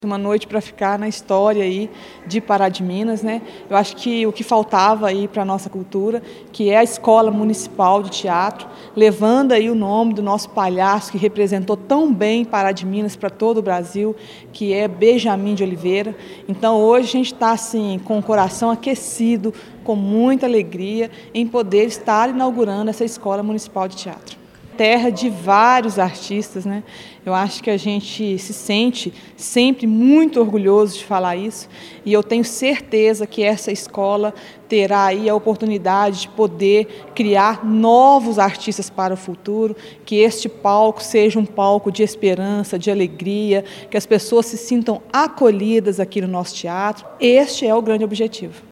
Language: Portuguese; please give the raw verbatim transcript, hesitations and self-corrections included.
Uma noite para ficar na história aí de Pará de Minas, né? Eu acho que o que faltava aí para a nossa cultura, que é a Escola Municipal de Teatro, levando aí o nome do nosso palhaço que representou tão bem Pará de Minas para todo o Brasil, que é Benjamin de Oliveira. Então hoje a gente está assim com o coração aquecido, com muita alegria em poder estar inaugurando essa Escola Municipal de Teatro. Terra de vários artistas, né? Eu acho que a gente se sente sempre muito orgulhoso de falar isso, e eu tenho certeza que essa escola terá aí a oportunidade de poder criar novos artistas para o futuro, que este palco seja um palco de esperança, de alegria, que as pessoas se sintam acolhidas aqui no nosso teatro. Este é o grande objetivo.